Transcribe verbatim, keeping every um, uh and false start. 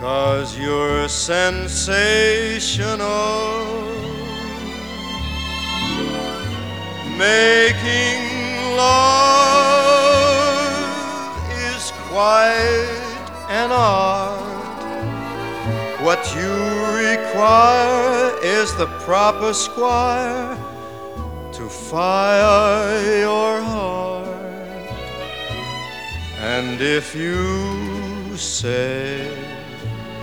'cause you're sensational. Making love is quite an art. What you require is the proper squire to fire your heart. And if you say